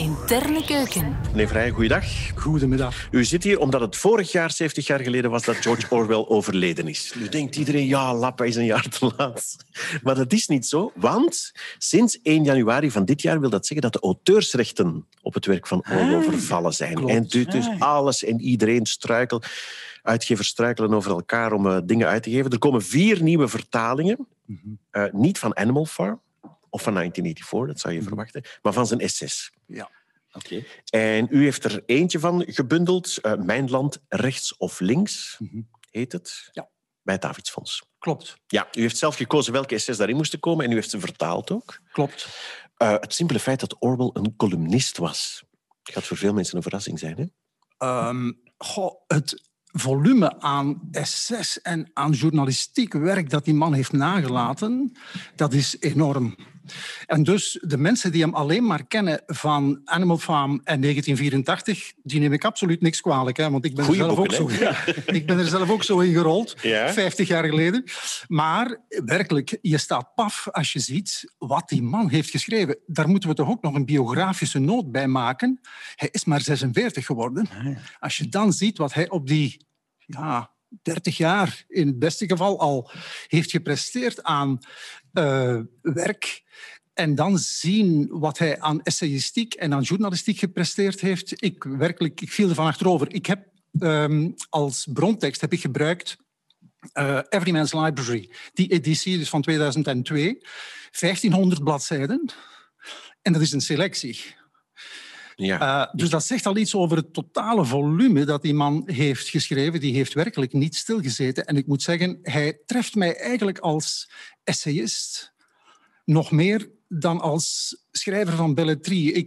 Interne keuken. Meneer Vrij, goeiedag. Goedemiddag. U zit hier omdat het vorig jaar, 70 jaar geleden, was dat George Orwell overleden is. Nu denkt iedereen, ja, Lappa is een jaar te laat. Maar dat is niet zo, want sinds 1 januari van dit jaar wil dat zeggen dat de auteursrechten op het werk van Orwell vervallen zijn. Klopt. En dus alles en iedereen struikelt. Uitgevers struikelen over elkaar om dingen uit te geven. Er komen 4 nieuwe vertalingen. Niet van Animal Farm of van 1984, dat zou je verwachten, maar van zijn essays. Ja. Oké. En u heeft er eentje van gebundeld. Mijn land, rechts of links, heet het. Ja. Bij het Davidsfonds. Klopt. Ja, u heeft zelf gekozen welke essays daarin moesten komen en u heeft ze vertaald ook. Klopt. Het simpele feit dat Orwell een columnist was, gaat voor veel mensen een verrassing zijn, hè? Het volume aan essays en aan journalistiek werk dat die man heeft nagelaten, dat is enorm. En dus de mensen die hem alleen maar kennen van Animal Farm en 1984, die neem ik absoluut niks kwalijk, hè, want ik ben, ik ben er zelf ook zo in gerold, 50 jaar geleden. Maar werkelijk, je staat paf als je ziet wat die man heeft geschreven. Daar moeten we toch ook nog een biografische noot bij maken. Hij is maar 46 geworden. Als je dan ziet wat hij op die 30 jaar in het beste geval al heeft gepresteerd aan werk, en dan zien wat hij aan essayistiek en aan journalistiek gepresteerd heeft, ik viel ervan achterover. Ik heb als brontekst heb ik gebruikt Everyman's Library, die editie dus van 2002, 1500 bladzijden. En dat is een selectie. Ja. Dus dat zegt al iets over het totale volume dat die man heeft geschreven. Die heeft werkelijk niet stilgezeten. En ik moet zeggen, hij treft mij eigenlijk als essayist nog meer dan als schrijver van belletrie.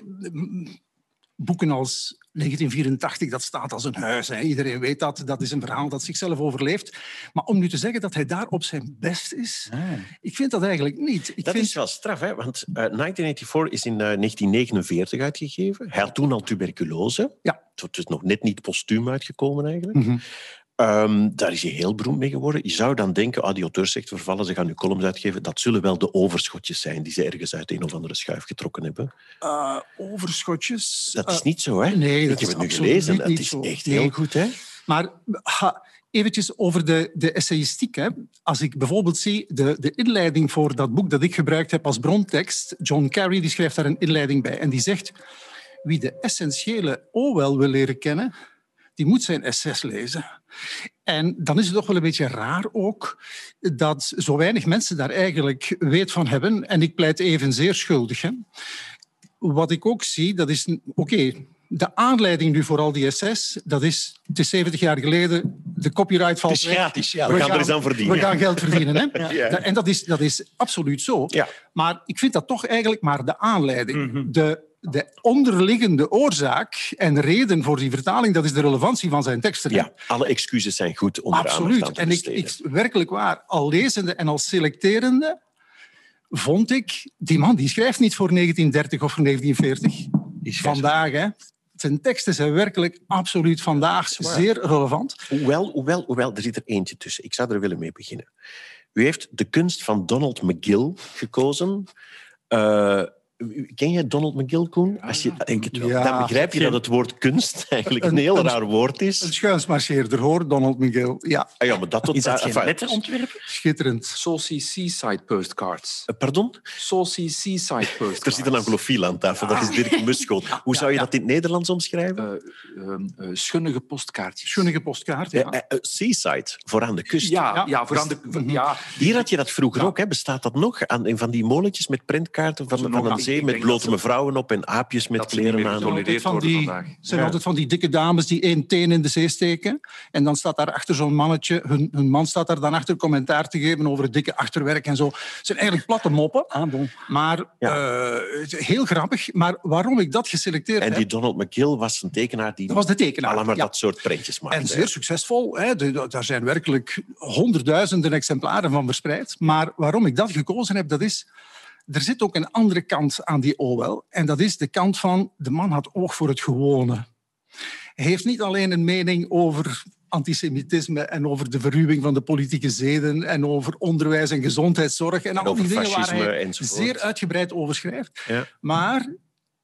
Boeken als 1984, dat staat als een huis. Hè. Iedereen weet dat. Dat is een verhaal dat zichzelf overleeft. Maar om nu te zeggen dat hij daar op zijn best is, ik vind dat eigenlijk niet. Dat is wel straf, hè? Want 1984 is in 1949 uitgegeven. Hij had toen al tuberculose. Ja. Het is nog net niet postuum uitgekomen, eigenlijk. Daar is hij heel beroemd mee geworden. Je zou dan denken, die auteursrechten vervallen, ze gaan nu columns uitgeven. Dat zullen wel de overschotjes zijn die ze ergens uit een of andere schuif getrokken hebben. Overschotjes? Dat is niet zo, hè? Nee, ik heb het nu gelezen. Dat is zo. echt heel goed, hè? Maar eventjes over de essayistiek. Hè. Als ik bijvoorbeeld zie de inleiding voor dat boek dat ik gebruikt heb als brontekst, John Carey die schrijft daar een inleiding bij en die zegt, wie de essentiële Orwell wil leren kennen, die moet zijn essays lezen. En dan is het toch wel een beetje raar ook dat zo weinig mensen daar eigenlijk weet van hebben. En ik pleit evenzeer schuldig. Hè. Wat ik ook zie, dat is... De aanleiding nu voor al die essays, het is 70 jaar geleden, de copyright valt weg. Het is gratis, ja. We gaan er eens aan verdienen. We gaan geld verdienen. Hè? Ja. En dat is absoluut zo. Ja. Maar ik vind dat toch eigenlijk maar de aanleiding. De onderliggende oorzaak en reden voor die vertaling, dat is de relevantie van zijn teksten. Ja, alle excuses zijn goed om er aandacht aan te besteden. En ik werkelijk waar, al lezende en al selecterende, vond ik, die man die schrijft niet voor 1930 of voor 1940. Vandaag, hè. Zijn teksten zijn werkelijk absoluut vandaag zeer relevant. Hoewel, er zit er eentje tussen. Ik zou er willen mee beginnen. U heeft de kunst van Donald McGill gekozen. Ken jij Donald McGill, Koen? Denk het wel. Dan begrijp je dat het woord kunst eigenlijk een heel raar woord is. Een schuinsmarcheerder, hoor, Donald McGill. Ja. Maar dat is dat geen letterontwerp? Schitterend. Saucy Seaside Postcards. Pardon? Saucy Seaside Postcards. Er zit een anglofiel aan tafel, dat is Dirk Muschel. Hoe zou je dat in het Nederlands omschrijven? Schunnige postkaartjes. Schunnige postkaart, seaside, voor aan de kust. Ja, voor aan de... Hier had je dat vroeger ook, hè? Bestaat dat nog? Van die molletjes met printkaarten van een zee met blote mevrouwen op en aapjes met kleren aan. Zijn altijd van die dikke dames die 1 teen in de zee steken. En dan staat daar achter zo'n mannetje, hun man staat daar dan achter commentaar te geven over het dikke achterwerk en zo. Het zijn eigenlijk platte moppen. Maar heel grappig. Maar waarom ik dat geselecteerd heb... En die Donald McGill was een tekenaar die... Dat was de tekenaar. Allemaal dat soort prentjes maakte. En zeer succesvol. Hè. Daar zijn werkelijk 100.000 exemplaren van verspreid. Maar waarom ik dat gekozen heb, dat is... Er zit ook een andere kant aan die Orwell. En dat is de kant van... De man had oog voor het gewone. Hij heeft niet alleen een mening over antisemitisme en over de verruwing van de politieke zeden en over onderwijs en gezondheidszorg en al die dingen waar hij zeer uitgebreid over schrijft. Ja. Maar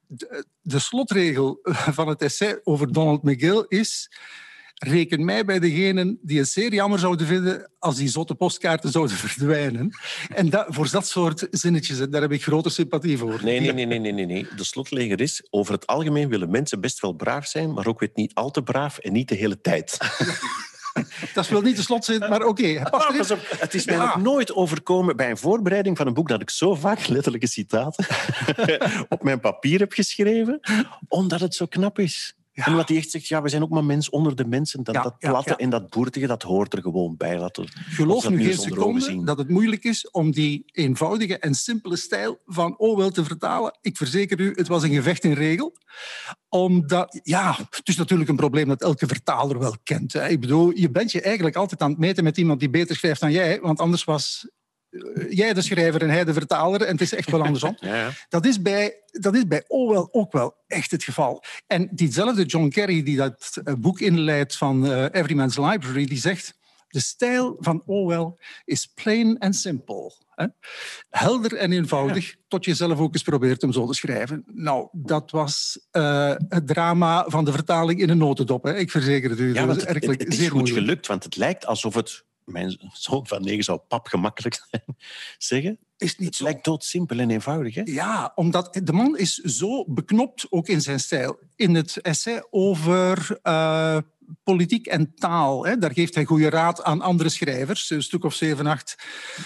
de slotregel van het essay over Donald McGill is: reken mij bij degenen die het zeer jammer zouden vinden als die zotte postkaarten zouden verdwijnen. En voor dat soort zinnetjes, daar heb ik grote sympathie voor. Nee. De slotregel is, over het algemeen willen mensen best wel braaf zijn, maar ook weer niet al te braaf en niet de hele tijd. Dat is wel niet de slotzin, maar oké. Pas op, het is mij nog nooit overkomen bij een voorbereiding van een boek dat ik zo vaak letterlijke citaten op mijn papier heb geschreven, omdat het zo knap is. Ja. En wat hij echt zegt, we zijn ook maar mens onder de mensen. Dat platte en dat boertige, dat hoort er gewoon bij. Geloof nu geen seconde dat het moeilijk is om die eenvoudige en simpele stijl van Orwell te vertalen. Ik verzeker u, het was een gevecht in regel. Omdat, het is natuurlijk een probleem dat elke vertaler wel kent. Hè. Ik bedoel, je bent je eigenlijk altijd aan het meten met iemand die beter schrijft dan jij, want anders was jij de schrijver en hij de vertaler. En het is echt wel andersom. Ja. Dat is bij Orwell ook wel echt het geval. En diezelfde John Kerry die dat boek inleidt van Everyman's Library, die zegt: de stijl van Orwell is plain and simple. Hè? Helder en eenvoudig, tot je zelf ook eens probeert hem zo te schrijven. Nou, dat was het drama van de vertaling in een notendop. Hè? Ik verzeker het u. Ja, want het is goed gelukt, want het lijkt alsof het... Mijn zoon van 9 zou pap gemakkelijk zeggen. Is niet het lijkt doodsimpel en eenvoudig. Hè? Ja, omdat de man is zo beknopt, ook in zijn stijl. In het essay over politiek en taal, daar geeft hij goede raad aan andere schrijvers. Een stuk of 7, 8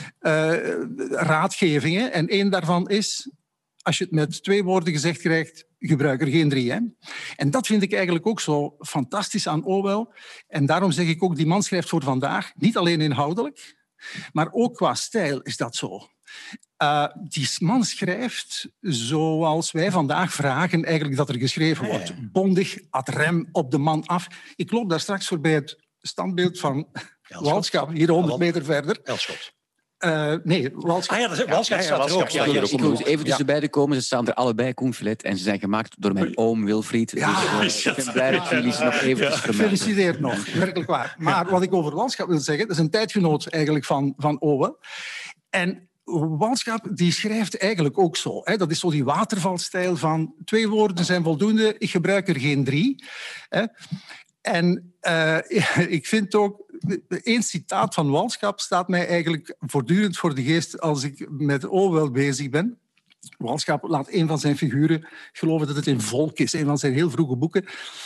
raadgevingen. En één daarvan is, als je het met 2 woorden gezegd krijgt, gebruik er geen 3. Hè? En dat vind ik eigenlijk ook zo fantastisch aan Orwell. En daarom zeg ik ook, die man schrijft voor vandaag, niet alleen inhoudelijk, maar ook qua stijl is dat zo. Die man schrijft zoals wij vandaag vragen eigenlijk dat er geschreven wordt. Bondig, ad rem, op de man af. Ik loop daar straks voorbij het standbeeld van Walschap, hier 100 meter verder. Elschot. Nee, Walschap. Walschap staat er ook. Ik wil even tussen beiden komen. Ze staan er allebei, Koenfilet. En ze zijn gemaakt door mijn oom Wilfried. Dus ik ben blij dat jullie ze nog eventjes vermelden. Gefeliciteerd nog, werkelijk waar. Maar wat ik over Walschap wil zeggen, dat is een tijdgenoot eigenlijk van Orwell. En Walschap die schrijft eigenlijk ook zo. Hè. Dat is zo die watervalstijl van 2 woorden zijn voldoende, ik gebruik er geen 3. Hè. En ik vind ook, 1 citaat van Walschap staat mij eigenlijk voortdurend voor de geest als ik met Orwell bezig ben. Walschap laat een van zijn figuren geloven dat het een volk is, een van zijn heel vroege boeken,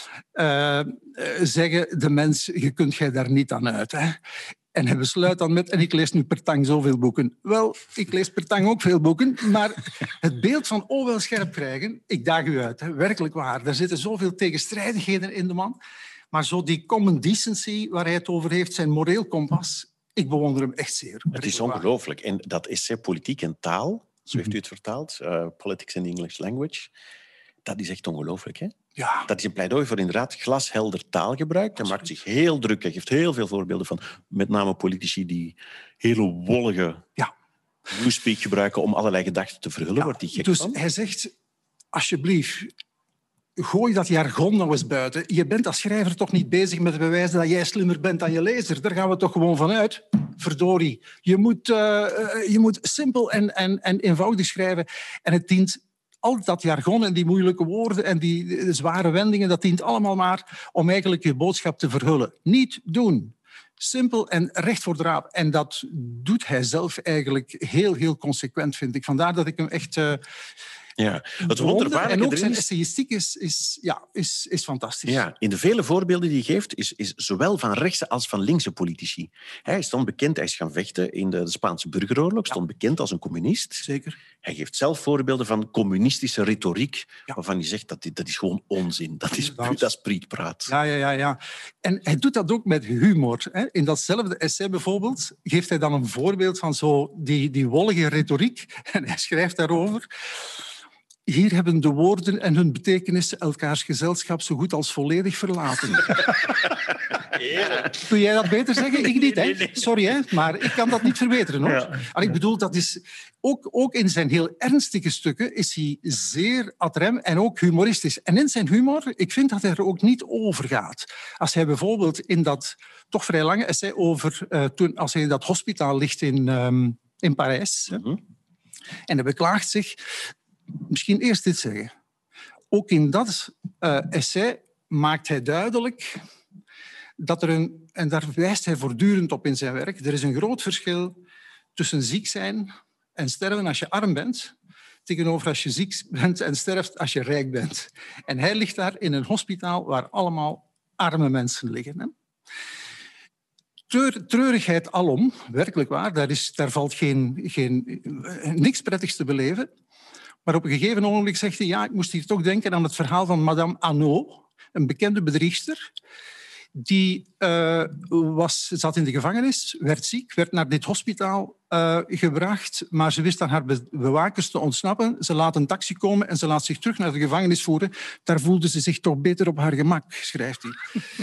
zeggen: de mens, je kunt jij daar niet aan uit. Hè. En hij besluit dan met, en ik lees nu per tang zoveel boeken. Wel, ik lees per tang ook veel boeken, maar het beeld van Orwell scherp krijgen, ik daag u uit, hè, werkelijk waar. Er zitten zoveel tegenstrijdigheden in de man. Maar zo die common decency waar hij het over heeft, zijn moreel kompas, ik bewonder hem echt zeer. Het is ongelooflijk. En dat essay Politiek en Taal, zo heeft u het vertaald, Politics in English Language, dat is echt ongelooflijk. Hè? Ja. Dat is een pleidooi voor inderdaad glashelder taalgebruik. Hij maakt zich heel druk. Hij geeft heel veel voorbeelden van met name politici die hele wollige newspeak gebruiken om allerlei gedachten te verhullen. Wordt die gek dus van. Hij zegt, alsjeblieft, gooi dat jargon nou eens buiten. Je bent als schrijver toch niet bezig met het bewijzen dat jij slimmer bent dan je lezer. Daar gaan we toch gewoon vanuit. Verdorie. Je moet simpel en eenvoudig schrijven. En het dient al dat jargon en die moeilijke woorden en die zware wendingen, dat dient allemaal maar om eigenlijk je boodschap te verhullen. Niet doen. Simpel en recht voor de raap. En dat doet hij zelf eigenlijk heel, heel consequent, vind ik. Vandaar dat ik hem echt... het wonderbaarlijke en ook zijn essayistiek is fantastisch. Ja, in de vele voorbeelden die hij geeft, is zowel van rechtse als van linkse politici. Hij stond bekend, hij is gaan vechten in de Spaanse burgeroorlog, stond bekend als een communist. Zeker. Hij geeft zelf voorbeelden van communistische retoriek, waarvan hij zegt dat is gewoon onzin. Dat is prietpraat. Ja. En hij doet dat ook met humor. Hè. In datzelfde essay bijvoorbeeld geeft hij dan een voorbeeld van zo die wollige retoriek. En hij schrijft daarover: hier hebben de woorden en hun betekenis elkaars gezelschap zo goed als volledig verlaten. Kun jij dat beter zeggen? Ik niet, hè? Nee. Sorry, hè? Maar ik kan dat niet verbeteren, hoor. Ja. Ik bedoel, dat is ook in zijn heel ernstige stukken is hij zeer ad rem en ook humoristisch. En in zijn humor, ik vind dat hij er ook niet over gaat. Als hij bijvoorbeeld in dat toch vrij lange essay over als hij in dat hospitaal ligt in Parijs, en hij beklaagt zich. Misschien eerst dit zeggen. ook in dat essay maakt hij duidelijk dat en daar wijst hij voortdurend op in zijn werk, er is een groot verschil tussen ziek zijn en sterven als je arm bent, tegenover als je ziek bent en sterft als je rijk bent. En hij ligt daar in een hospitaal waar allemaal arme mensen liggen. Hè? Treurigheid alom, werkelijk waar, daar valt niks prettigs te beleven. Maar op een gegeven ogenblik zegt hij, ja, ik moest hier toch denken aan het verhaal van Madame Anneau, een bekende bedriegster. Die zat in de gevangenis, werd ziek, werd naar dit hospitaal gebracht, maar ze wist aan haar bewakers te ontsnappen. Ze laat een taxi komen en ze laat zich terug naar de gevangenis voeren. Daar voelde ze zich toch beter op haar gemak, schrijft hij.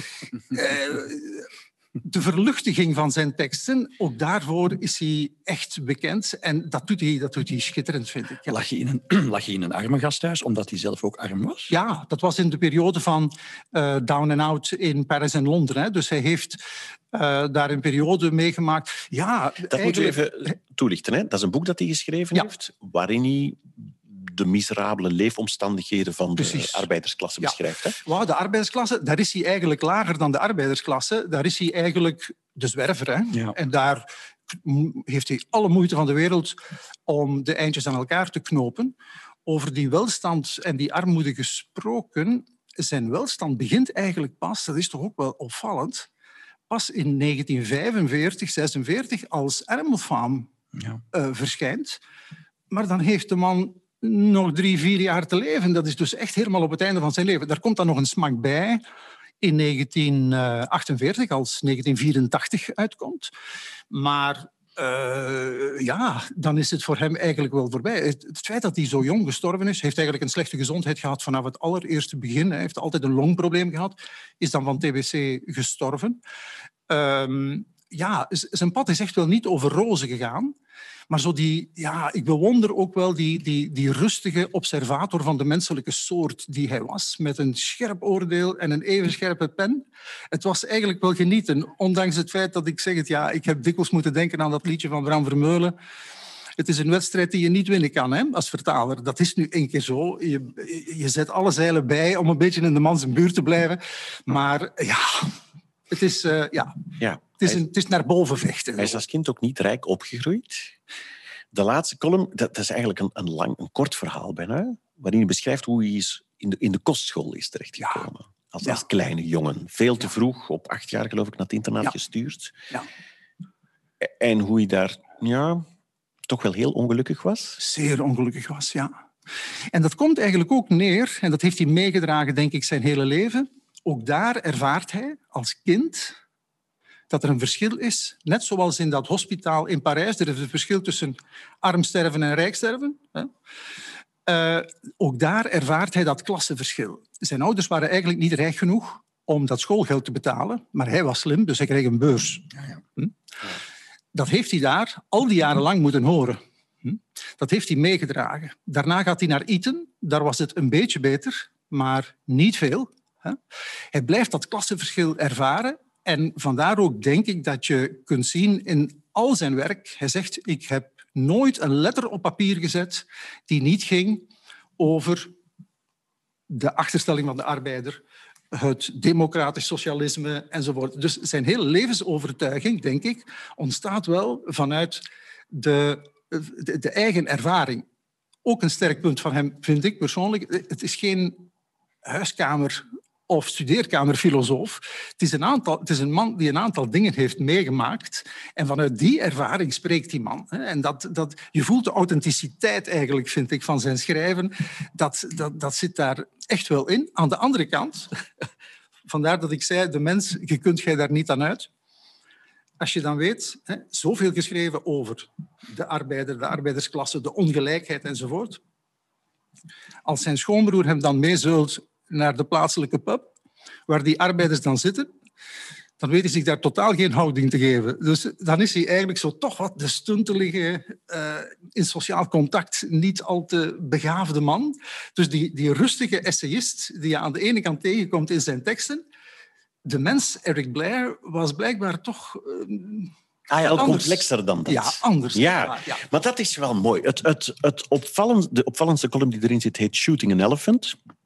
De verluchtiging van zijn teksten, ook daarvoor is hij echt bekend. En dat doet hij schitterend, vind ik. Ja. Lag je in een armengasthuis, omdat hij zelf ook arm was? Ja, dat was in de periode van Down and Out in Parijs en Londen. Hè. Dus hij heeft daar een periode meegemaakt. Ja, dat moeten we even toelichten. Hè? Dat is een boek dat hij geschreven heeft, waarin hij de miserabele leefomstandigheden van de arbeidersklasse beschrijft. Hè? Wow, de arbeidersklasse, daar is hij eigenlijk lager dan de arbeidersklasse. Daar is hij eigenlijk de zwerver. Hè? Ja. En daar heeft hij alle moeite van de wereld om de eindjes aan elkaar te knopen. Over die welstand en die armoede gesproken, zijn welstand begint eigenlijk pas, dat is toch ook wel opvallend, pas in 1945, 46 als Animal Farm verschijnt. Maar dan heeft de man nog 3-4 jaar te leven. Dat is dus echt helemaal op het einde van zijn leven. Daar komt dan nog een smak bij in 1948, als 1984 uitkomt. Maar dan is het voor hem eigenlijk wel voorbij. Het feit dat hij zo jong gestorven is, heeft eigenlijk een slechte gezondheid gehad vanaf het allereerste begin. Hij heeft altijd een longprobleem gehad, is dan van TBC gestorven. Zijn pad is echt wel niet over rozen gegaan. Maar zo ik bewonder ook wel die rustige observator van de menselijke soort die hij was, met een scherp oordeel en een even scherpe pen. Het was eigenlijk wel genieten, ondanks het feit dat ik zeg ik heb dikwijls moeten denken aan dat liedje van Bram Vermeulen. Het is een wedstrijd die je niet winnen kan, hè, als vertaler. Dat is nu een keer zo. Je zet alle zeilen bij om een beetje in de man zijn buurt te blijven. Maar het is... Het is naar boven vechten. Hij is als kind ook niet rijk opgegroeid. De laatste column, dat is eigenlijk een kort verhaal bijna, waarin hij beschrijft hoe hij in de kostschool is terechtgekomen. Als kleine jongen. Veel te vroeg, op 8 jaar geloof ik, naar het internaat gestuurd. Ja. En hoe hij daar toch wel heel ongelukkig was. Zeer ongelukkig was, ja. En dat komt eigenlijk ook neer, en dat heeft hij meegedragen, denk ik, zijn hele leven. Ook daar ervaart hij als kind dat er een verschil is, net zoals in dat hospitaal in Parijs. Er is een verschil tussen arm sterven en rijk sterven. Ook daar ervaart hij dat klassenverschil. Zijn ouders waren eigenlijk niet rijk genoeg om dat schoolgeld te betalen, maar hij was slim, dus hij kreeg een beurs. Dat heeft hij daar al die jaren lang moeten horen. Dat heeft hij meegedragen. Daarna gaat hij naar Eton. Daar was het een beetje beter, maar niet veel. Hij blijft dat klassenverschil ervaren. En vandaar ook denk ik dat je kunt zien in al zijn werk. Hij zegt, ik heb nooit een letter op papier gezet die niet ging over de achterstelling van de arbeider, het democratisch socialisme enzovoort. Dus zijn hele levensovertuiging, denk ik, ontstaat wel vanuit de eigen ervaring. Ook een sterk punt van hem, vind ik persoonlijk. Het is geen huiskamer of studeerkamerfilosoof. Het is een man die een aantal dingen heeft meegemaakt. En vanuit die ervaring spreekt die man. En je voelt de authenticiteit eigenlijk, vind ik, van zijn schrijven. Dat zit daar echt wel in. Aan de andere kant, vandaar dat ik zei, de mens, je kunt jij daar niet aan uit. Als je dan weet, zoveel geschreven over de arbeider, de arbeidersklasse, de ongelijkheid enzovoort. Als zijn schoonbroer hem dan meezeult naar de plaatselijke pub, waar die arbeiders dan zitten, dan weet hij zich daar totaal geen houding te geven. Dus dan is hij eigenlijk zo toch wat de stuntelige, in sociaal contact niet al te begaafde man. Dus die rustige essayist die je aan de ene kant tegenkomt in zijn teksten, de mens, Eric Blair, was blijkbaar toch... Al complexer dan dat. Ja, anders. Ja, maar dat is wel mooi. De opvallendste column die erin zit heet Shooting an Elephant.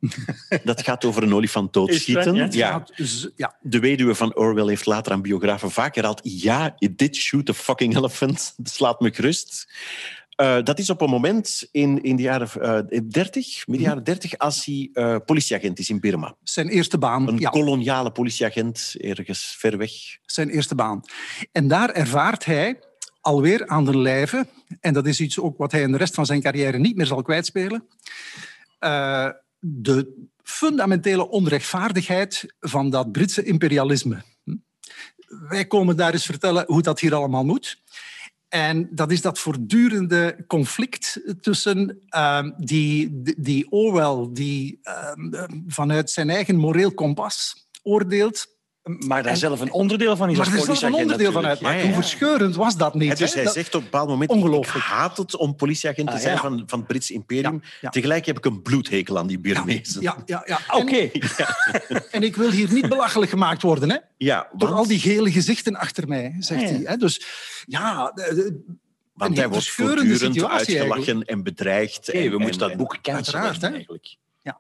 Dat gaat over een olifant doodschieten. Is dat, Ja. Ja. De weduwe van Orwell heeft later aan biografen vaak herhaald: ja, it did shoot a fucking elephant. Dat slaat me gerust. Dat is op een moment in de jaren 30, midden jaren 30, als hij politieagent is in Birma. Zijn eerste baan. Een Ja. koloniale politieagent, ergens ver weg. Zijn eerste baan. En daar ervaart hij alweer aan de lijve, en dat is iets ook wat hij in de rest van zijn carrière niet meer zal kwijtspelen, de fundamentele onrechtvaardigheid van dat Britse imperialisme. Wij komen daar eens vertellen hoe dat hier allemaal moet. En dat is dat voortdurende conflict tussen die Orwell, die vanuit zijn eigen moreel kompas oordeelt. Maar daar zelf een onderdeel van is. Maar als er is wel een politieagent onderdeel van uit. natuurlijk. Maar hoe verscheurend was dat niet? Dus hè? hij Dat- zegt op een bepaald moment: Ongelooflijk. ik haat het om politieagent te zijn van het Britse imperium. Ja. Tegelijk heb ik een bloedhekel aan die Birmezen. Ja. Oké. En ik wil hier niet belachelijk gemaakt worden, hè? Ja, Door want- al die gele gezichten achter mij, zegt hij. Hè? Dus ja, Want een hij wordt verscheurende voortdurend situatie uitgelachen en bedreigd. Oké, we En- moeten dat en- boek cancelen Uiteraard, hè? eigenlijk.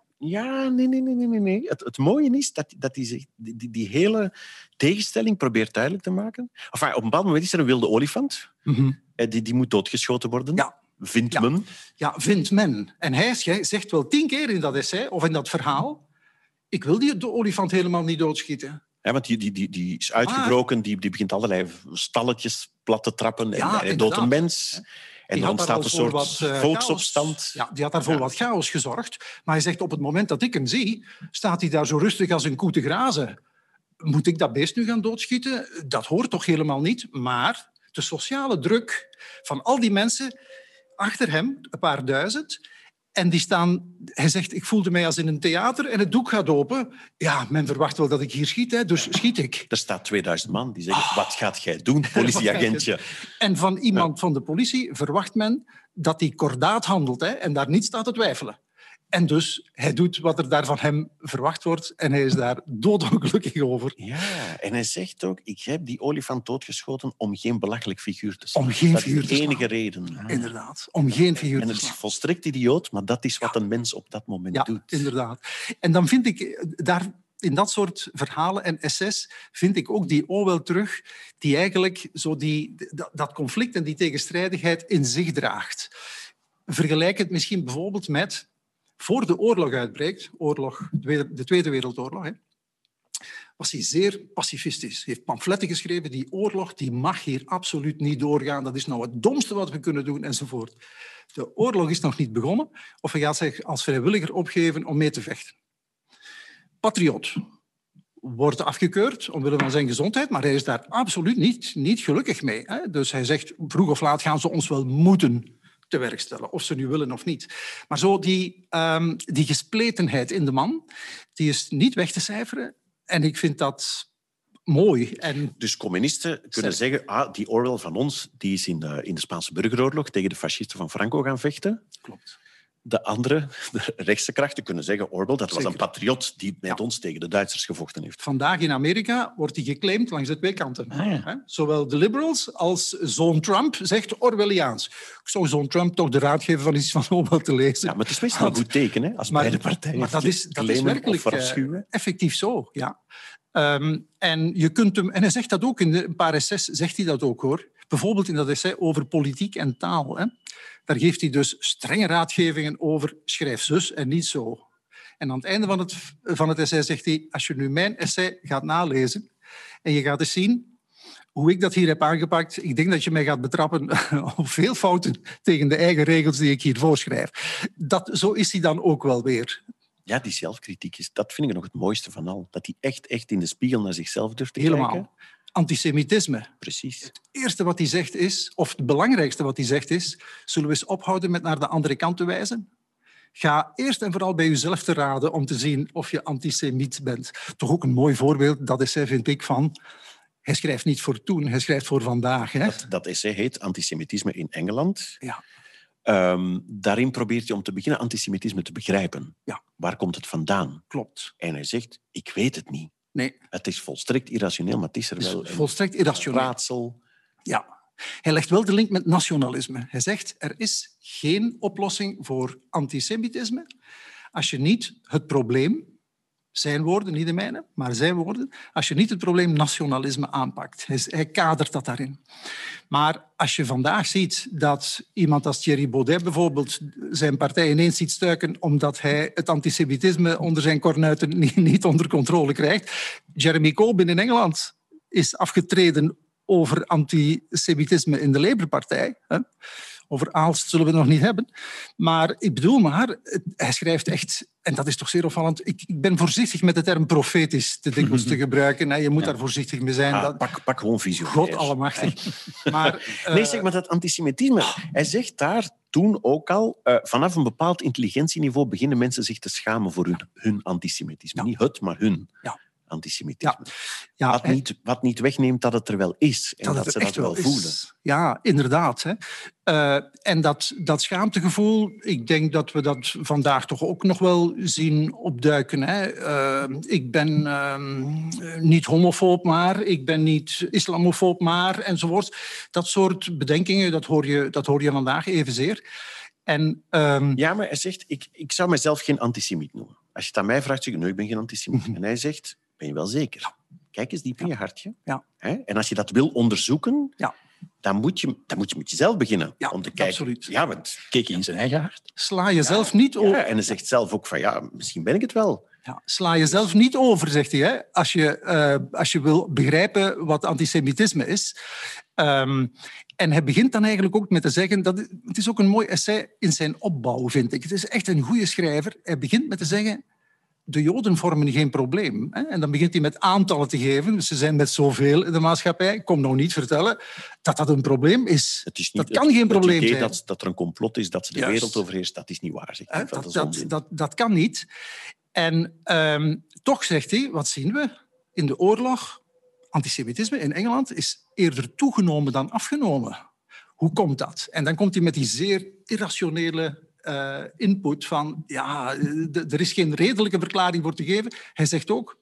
Ja, nee. Het mooie is dat hij zich die hele tegenstelling probeert duidelijk te maken. Enfin, op een bepaald moment is er een wilde olifant. Die moet doodgeschoten worden, Ja. vindt Ja. men. ja, vindt men. En hij zegt wel 10 keer in dat essay, of in dat verhaal, ik wil de olifant helemaal niet doodschieten. Ja, want die is uitgebroken, die begint allerlei stalletjes plat te trappen en Ja, hij doodt een inderdaad. mens. En Die dan had daar ontstaat een al soort voor wat, volksopstand. chaos. Ja, die had daarvoor wat chaos gezorgd. Maar hij zegt, op het moment dat ik hem zie, staat hij daar zo rustig als een koe te grazen. Moet ik dat beest nu gaan doodschieten? Dat hoort toch helemaal niet? Maar de sociale druk van al die mensen achter hem, een paar duizend, en die staan... Hij zegt, ik voelde mij als in een theater en het doek gaat open. Ja, men verwacht wel dat ik hier schiet, hè, dus schiet ik. Er staat 2000 man die zeggen: wat gaat jij doen, politieagentje? En van iemand van de politie verwacht men dat hij kordaat handelt, hè, en daar niet staat te twijfelen. En dus, hij doet wat er daar van hem verwacht wordt en hij is daar doodongelukkig over. Ja, en hij zegt ook: ik heb die olifant doodgeschoten om geen belachelijk figuur te slaan. Om geen dat figuur is te de enige slaan. reden. Inderdaad, om geen figuur En te het is slaan. volstrekt idioot, maar dat is wat een mens op dat moment Ja, doet. inderdaad. En dan vind ik daar... In dat soort verhalen en essays vind ik ook die Orwell terug, die eigenlijk zo dat conflict en die tegenstrijdigheid in zich draagt. Vergelijk het misschien bijvoorbeeld met, voor de oorlog uitbreekt, de Tweede Wereldoorlog, hè, was hij zeer pacifistisch. Hij heeft pamfletten geschreven, die oorlog die mag hier absoluut niet doorgaan. Dat is nou het domste wat we kunnen doen, enzovoort. De oorlog is nog niet begonnen, of hij gaat zich als vrijwilliger opgeven om mee te vechten. Patriot wordt afgekeurd omwille van zijn gezondheid, maar hij is daar absoluut niet gelukkig mee. Hè? Dus hij zegt, vroeg of laat gaan ze ons wel moeten te werk stellen, of ze nu willen of niet. Maar zo die gespletenheid in de man, die is niet weg te cijferen. En ik vind dat mooi. En Dus communisten kunnen zeggen: die Orwell van ons die is in de Spaanse burgeroorlog tegen de fascisten van Franco gaan vechten. klopt. De andere, de rechtse krachten, kunnen zeggen: Orwell, dat was Zeker. een patriot die met ons tegen de Duitsers gevochten heeft. Vandaag in Amerika wordt hij geclaimd langs de twee kanten. ja. Hè? Zowel de liberals als zoon Trump zegt Orwelliaans. Ik zou zoon Trump toch de raad geven van iets van Orwell te lezen. Ja, maar het is meestal een goed teken, hè, als beide partijen Maar dat is claimen werkelijk of verafschuwen. effectief zo, ja. En je kunt hem, en hij zegt dat ook in een paar essays, zegt hij dat ook hoor. Bijvoorbeeld in dat essay over politiek en taal. Hè. Daar geeft hij dus strenge raadgevingen over schrijf zus en niet zo. En aan het einde van het essay zegt hij: als je nu mijn essay gaat nalezen en je gaat eens zien hoe ik dat hier heb aangepakt, ik denk dat je mij gaat betrappen op veel fouten tegen de eigen regels die ik hier voorschrijf. Zo is hij dan ook wel weer. Ja, die zelfkritiek dat vind ik nog het mooiste van al. Dat hij echt in de spiegel naar zichzelf durft te Helemaal. kijken. Antisemitisme. Precies. Het eerste wat hij zegt is, of het belangrijkste wat hij zegt is, zullen we eens ophouden met naar de andere kant te wijzen? Ga eerst en vooral bij jezelf te raden om te zien of je antisemiet bent. Toch ook een mooi voorbeeld, dat essay vind ik van... Hij schrijft niet voor toen, hij schrijft voor vandaag. Hè? Dat essay heet Antisemitisme in Engeland. Ja. Daarin probeert hij om te beginnen antisemitisme te begrijpen. Ja. Waar komt het vandaan? Klopt. En hij zegt: ik weet het niet. Nee, Het is volstrekt irrationeel, maar het is er het is wel volstrekt een irrationeel. raadsel. Ja. Hij legt wel de link met nationalisme. Hij zegt, er is geen oplossing voor antisemitisme als je niet het probleem, zijn woorden, niet de mijne, maar zijn woorden, als je niet het probleem nationalisme aanpakt. Hij kadert dat daarin. Maar als je vandaag ziet dat iemand als Thierry Baudet bijvoorbeeld zijn partij ineens ziet stuiken omdat hij het antisemitisme onder zijn kornuiten niet onder controle krijgt. Jeremy Corbyn in Engeland is afgetreden over antisemitisme in de Labour-partij. Over Aalst zullen we het nog niet hebben. Maar ik bedoel maar, hij schrijft echt... En dat is toch zeer opvallend. Ik ben voorzichtig met de term profetisch te dikwijls te gebruiken. Je moet daar voorzichtig mee zijn. Pak gewoon visionair. God allemachtig. Maar, nee, zeg maar dat antisemitisme. Hij zegt daar toen ook al, vanaf een bepaald intelligentieniveau beginnen mensen zich te schamen voor hun antisemitisme. Ja. Niet het, maar hun antisemitisme. Ja, wat niet wegneemt dat het er wel is en dat ze dat wel voelen. Ja, inderdaad. Hè. En dat schaamtegevoel, ik denk dat we dat vandaag toch ook nog wel zien opduiken. Hè. Ik ben niet homofoob maar, ik ben niet islamofoob maar, enzovoort. Dat soort bedenkingen, dat hoor je vandaag evenzeer. En, ja, maar hij zegt, ik zou mezelf geen antisemiet noemen. Als je het aan mij vraagt, zeg ik, nee, ik ben geen antisemiet. En hij zegt, ben je wel zeker? Ja. Kijk eens diep in je hartje. Ja. En als je dat wil onderzoeken, dan moet je met jezelf beginnen. Ja, om te kijken. Absoluut. Ja, want keek in zijn eigen hart. Sla jezelf niet over. Ja, en hij zegt zelf ook van, misschien ben ik het wel. Ja, sla jezelf niet over, zegt hij, hè? Als je wil begrijpen wat antisemitisme is. En hij begint dan eigenlijk ook met te zeggen... Het is ook een mooi essay in zijn opbouw, vind ik. Het is echt een goede schrijver. Hij begint met te zeggen... De Joden vormen geen probleem. Hè? En dan begint hij met aantallen te geven. Ze zijn met zoveel in de maatschappij. Ik kom nog niet vertellen dat dat een probleem is. Dat kan geen probleem zijn. Dat er een complot is, dat ze de wereld overheerst, dat is niet waar. Dat kan niet. En toch zegt hij, wat zien we? In de oorlog, antisemitisme in Engeland is eerder toegenomen dan afgenomen. Hoe komt dat? En dan komt hij met die zeer irrationele input van, er is geen redelijke verklaring voor te geven. Hij zegt ook,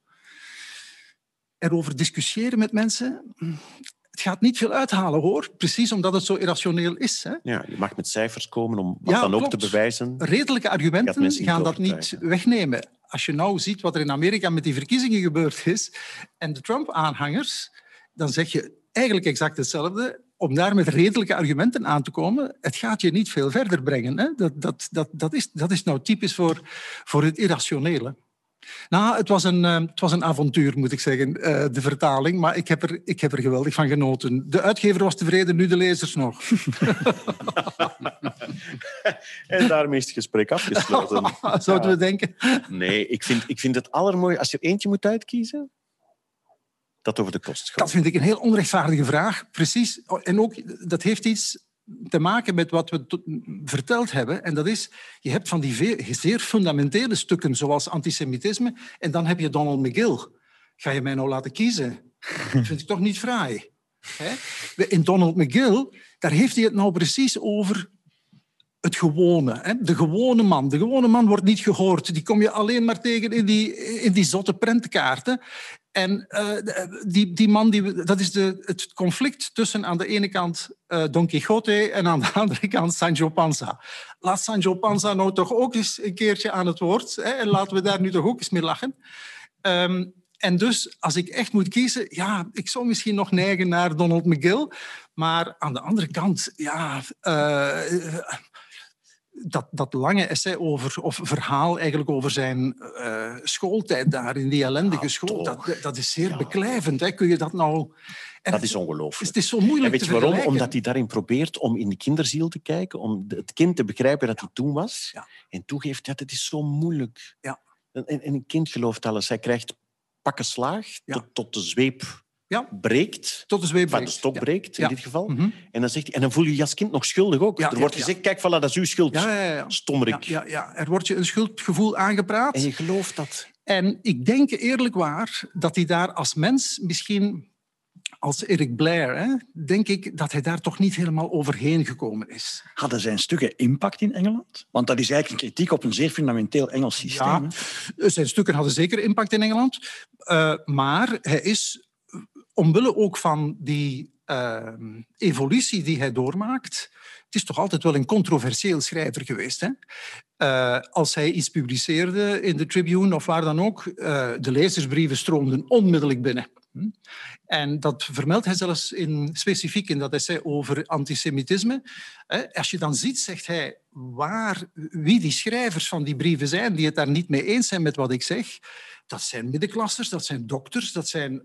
erover discussiëren met mensen, het gaat niet veel uithalen, hoor. Precies omdat het zo irrationeel is. Hè? Ja, je mag met cijfers komen om wat dan ook te bewijzen. Redelijke argumenten gaan dat niet wegnemen. Als je nou ziet wat er in Amerika met die verkiezingen gebeurd is en de Trump-aanhangers, dan zeg je eigenlijk exact hetzelfde. Om daar met redelijke argumenten aan te komen, het gaat je niet veel verder brengen. Hè? Dat is nou typisch voor het irrationele. Nou, het was een avontuur, moet ik zeggen, de vertaling. Maar ik heb er geweldig van genoten. De uitgever was tevreden, nu de lezers nog. En daarmee is het gesprek afgesloten. Zouden we denken? Nee, ik vind het allermooie. Als je er eentje moet uitkiezen, dat over de kostschool. Dat vind ik een heel onrechtvaardige vraag. Precies. En ook, dat heeft iets te maken met wat we verteld hebben. En dat is, je hebt van die zeer fundamentele stukken, zoals antisemitisme, en dan heb je Donald McGill. Ga je mij nou laten kiezen? Dat vind ik toch niet fraai. In Donald McGill, daar heeft hij het nou precies over het gewone. Hè? De gewone man. De gewone man wordt niet gehoord. Die kom je alleen maar tegen in die zotte prentkaarten. En die man, dat is het conflict tussen aan de ene kant Don Quixote en aan de andere kant Sancho Panza. Laat Sancho Panza nou toch ook eens een keertje aan het woord. Hè, en laten we daar nu toch ook eens mee lachen. En dus, als ik echt moet kiezen, ik zou misschien nog neigen naar Donald McGill. Maar aan de andere kant, dat lange essay of verhaal eigenlijk over zijn schooltijd daar in die ellendige school, dat is zeer beklijvend. Hè? Kun je dat nou... Dat is ongelooflijk. Het is zo moeilijk en weet te je waarom? vergelijken. Omdat hij daarin probeert om in de kinderziel te kijken, om het kind te begrijpen dat hij toen was. Ja. En toegeeft, het is zo moeilijk. Ja. En een kind gelooft alles. Hij krijgt pakken slaag tot de zweep breekt. Tot de zweep breekt. De stok breekt, in dit geval. Mm-hmm. En dan zegt hij, en dan voel je je als kind nog schuldig ook. Er wordt gezegd, kijk, voilà, dat is uw schuld. Stommerik. Ja. Er wordt je een schuldgevoel aangepraat. En je gelooft dat. En ik denk eerlijk waar dat hij daar als mens misschien... Als Eric Blair, denk ik dat hij daar toch niet helemaal overheen gekomen is. Hadden zijn stukken impact in Engeland? Want dat is eigenlijk een kritiek op een zeer fundamenteel Engels systeem. Ja, zijn stukken hadden zeker impact in Engeland. Maar hij is, omwille ook van die evolutie die hij doormaakt, het is toch altijd wel een controversieel schrijver geweest. Hè? Als hij iets publiceerde in de Tribune of waar dan ook, de lezersbrieven stroomden onmiddellijk binnen. En dat vermeldt hij zelfs specifiek in dat essay over antisemitisme. Als je dan ziet, zegt hij, wie die schrijvers van die brieven zijn, die het daar niet mee eens zijn met wat ik zeg, dat zijn middenklassers, dat zijn dokters, dat zijn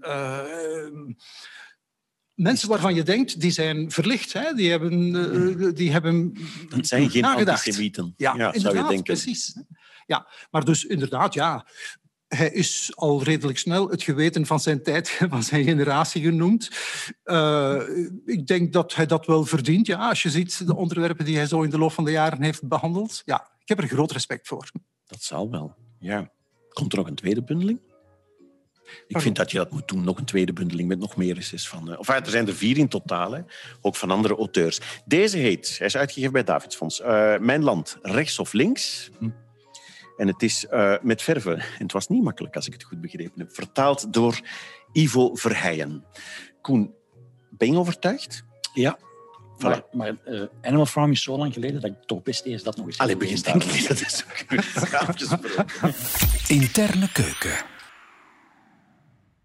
mensen waarvan je denkt, die zijn verlicht. Hè? Die hebben dat zijn geen nagedacht. Antisemieten. Ja, zou je denken. precies. Ja, maar dus inderdaad, ja... Hij is al redelijk snel het geweten van zijn tijd, van zijn generatie genoemd. Ik denk dat hij dat wel verdient. Ja, als je ziet de onderwerpen die hij zo in de loop van de jaren heeft behandeld. Ja, ik heb er groot respect voor. Dat zal wel, ja. Komt er nog een tweede bundeling? Ik vind dat je dat moet doen, nog een tweede bundeling met nog meer essays van... er zijn er 4 in totaal, hè. Ook van andere auteurs. Deze heet, hij is uitgegeven bij Davidsfonds, Mijn land, rechts of links... En het is met verve, en het was niet makkelijk als ik het goed begrepen heb, vertaald door Ivo Verheijen. Koen, ben je overtuigd? Ja. Voilà. Maar Animal Farm is zo lang geleden dat ik toch best eerst dat nog eens... Allee, begin denk ik, dat is ook goed afgesproken. Interne keuken.